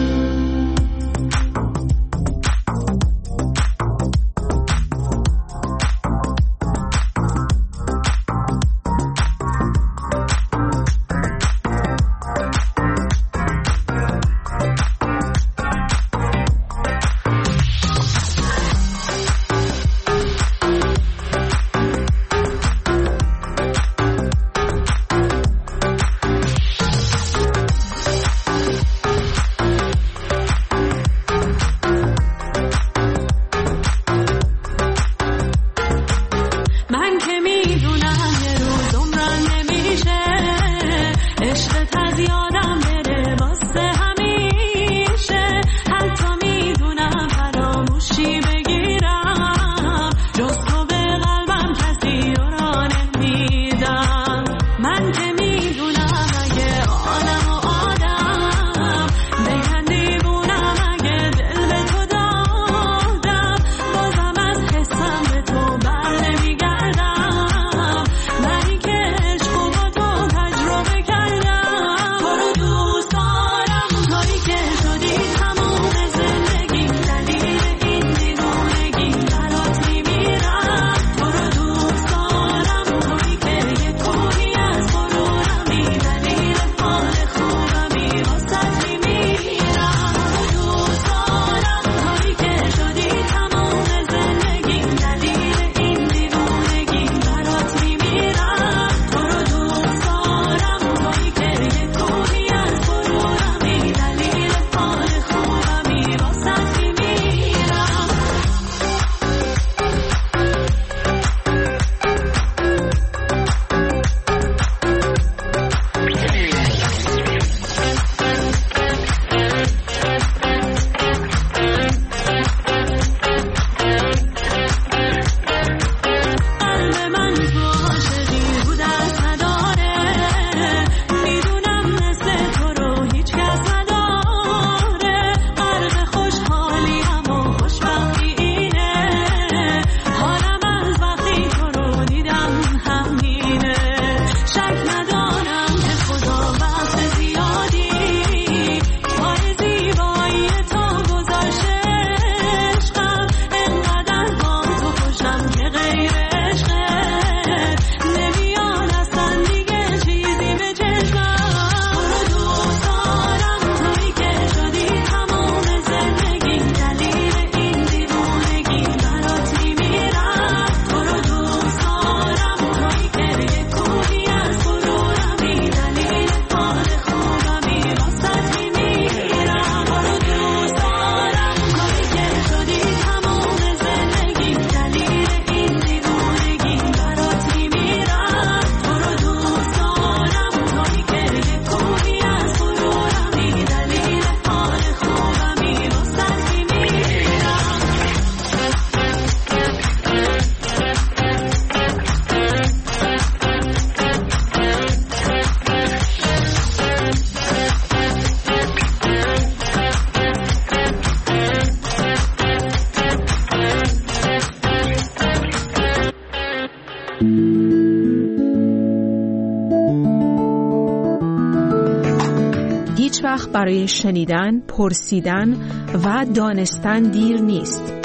هیچ وقت برای شنیدن، پرسیدن و دانستن دیر نیست.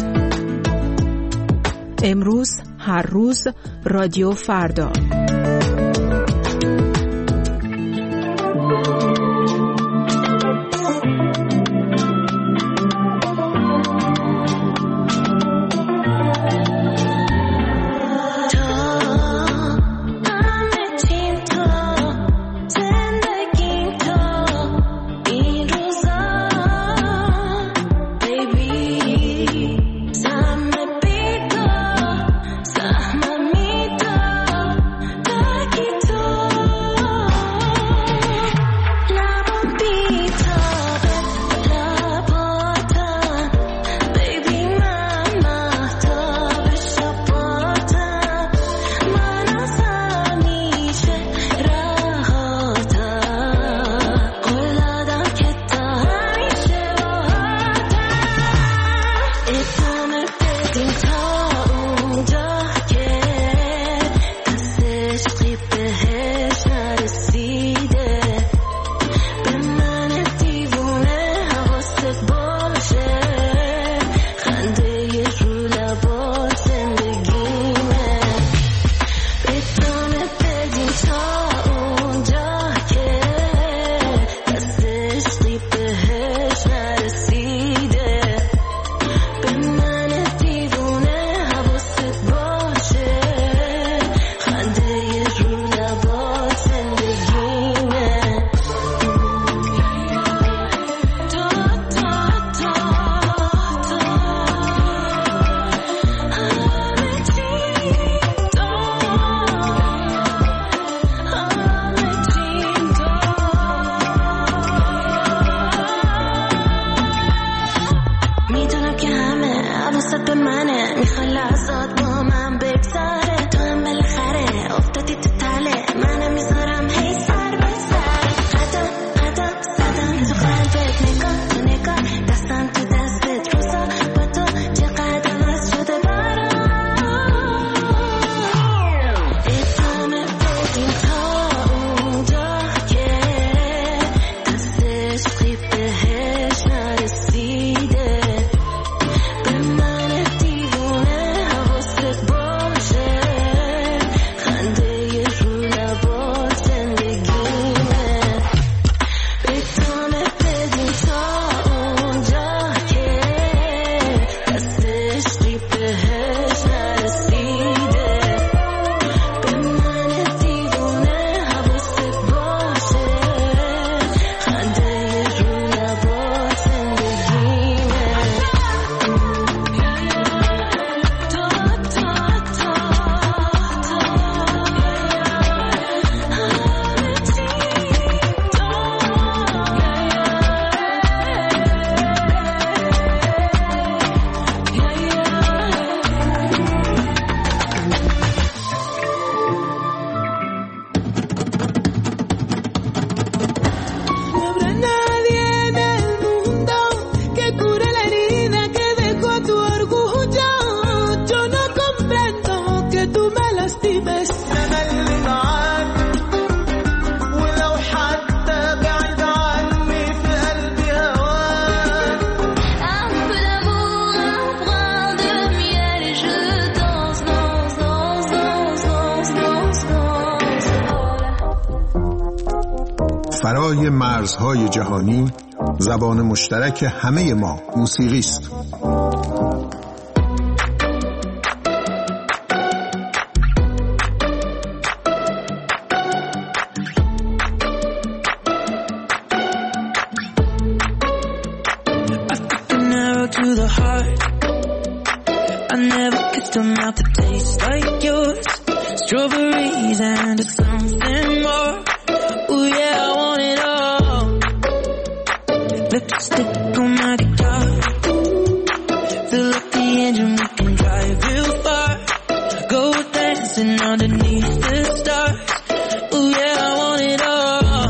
امروز، هر روز، رادیو فردا. Time to be the, time to meet the فرای مرزهای جهانی زبان مشترک همه ما موسیقی است. Strawberries and something more. Ooh yeah, I want it all. Lipstick on my guitar. Fill up the engine, we can drive real far. Go dancing underneath the stars. Ooh yeah, I want it all.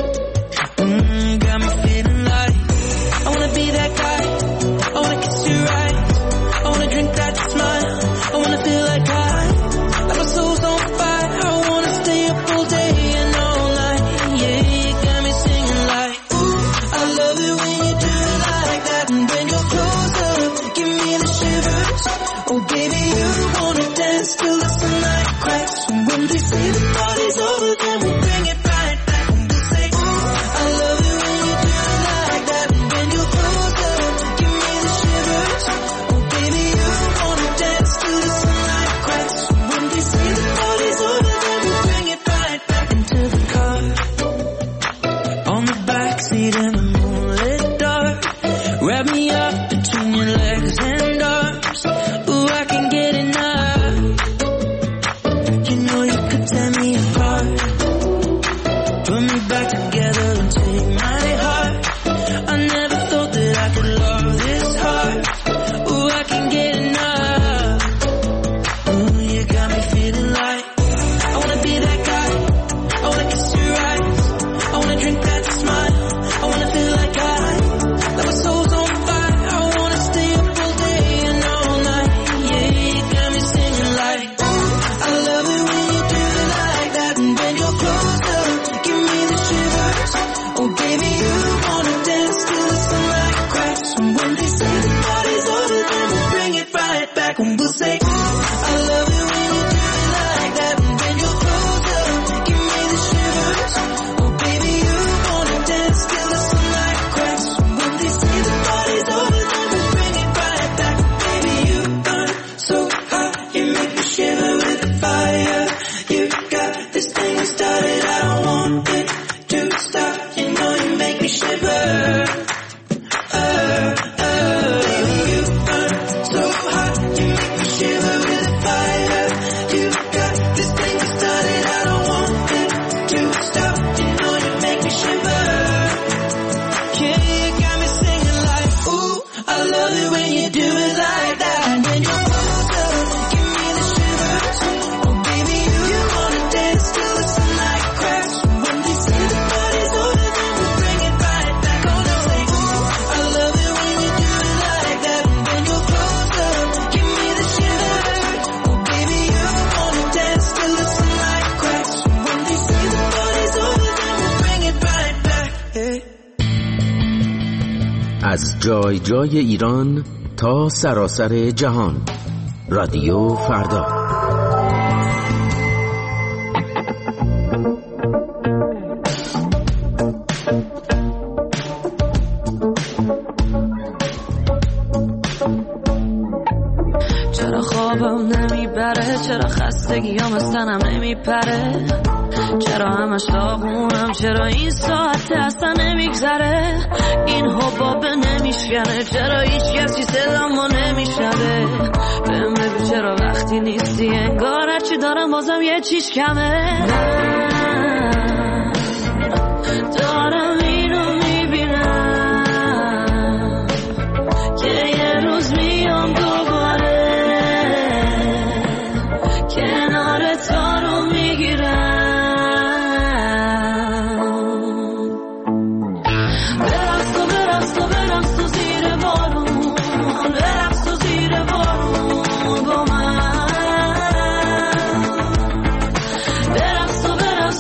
Mm, got me feeling like I wanna be that guy. I wanna kiss your eyes. I wanna drink that smile. I wanna feel like I like my soul's on fire. I wanna stay up all day and all night. Yeah, you got me singing like, ooh, I love it when you do it like that. And when you're closer, give me the shivers. Oh baby, you wanna dance till the sunlight cracks. And when they say the party's over, then we'll bring it right back. And we'll say, ooh, I love it when you do it like that. And when you're closer, give me the shivers. Oh baby, you wanna dance till the sunlight cracks. And when they say the party's over, then we'll bring it right back into the car. On the backseat in the moonlit dark. Wrap me up between your legs and arms. Ooh, I can get enough. You know you could tear me apart. Put me back together and take my heart. I never thought that I could love this hard. Ooh, I can get enough. Ooh, you got me feeling like I wanna be that guy. I wanna kiss your eyes. I wanna drink that smile. I wanna feel like I like my soul's on fire. I wanna stay up all day and all night. Yeah, you got me singing like, ooh, I love it when you do it like that. And when you're closer, give me the shivers. Oh baby, you wanna dance till the sunlight cracks. And when they say the party's over, then we'll bring it right back. And we'll say, ooh, I love it when you do it like that. And when you're closer, give me the shivers. Oh baby, you wanna dance till the sunlight cracks. And when they say the party's over, then we'll bring it right back. Baby, you burn so hot, you make me shiver with the fire. You got this thing started, I don't want it to stop. You know you make me shiver. Uh, uh, baby, you burn so hot, you make me shiver with the fire. You got this thing started, I don't want it to stop. You know you make me shiver. Yeah, you got me singing like, ooh, I love it when you do it like that. And when you're closer, give me the shivers. Oh baby, you, you wanna dance till the sunlight cracks. And when they say the party's over, then we'll bring it right back. Gonna say, ooh, I love it when you do it like that. And when you're closer, give me the shivers. Oh baby, you wanna dance till the sunlight cracks. And when they say the party's over, then we'll bring it right back. Hey. از جای جای ایران تا سراسر جهان. رادیو فردا. چرا خوابم نمیبره، چرا خستگیام از تنم نمیپره، چرا همش داغونم، چرا این ساعت اصلا نمیگذره، این حباب نمیشکنه، چرا هیچ کسی صدامو نمیشنوه، بهم بگو چرا وقتی نیستی انگار هرچی دارم بازم یه چیز کمه. من دارم اینو میبینم که یه روز میام دوباره کنار تو رو میگیرم. برقص و برقص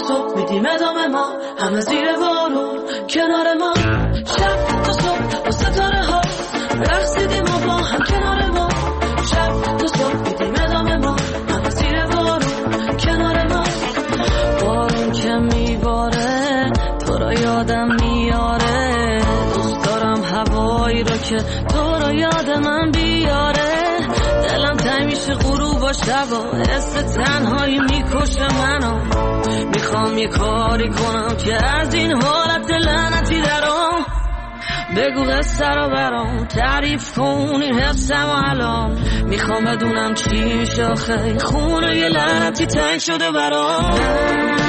صبح میدیم ادامه ما، همه زیر بارون کنار ما. شب تا صبح با ستاره ها رقصیدیم و با هم کنار ما. شب تا صبح میدیم ادامه ما، همه زیر بارون کنار ما. بارون که میباره تو را یادم میاره، دوست دارم هوایی را که تو را یاد من بیاره. دلم تنگ میشه غروب و شبا، حس تنهایی میکشه منو. میخوام یه کاری کنم که از این حالت لعنتی درام. بگو قصه رو برام تعریف کن این حسم و الان. میخوام بدونم چی میشه آخه خونه یه لعنتی تنگ شده برام.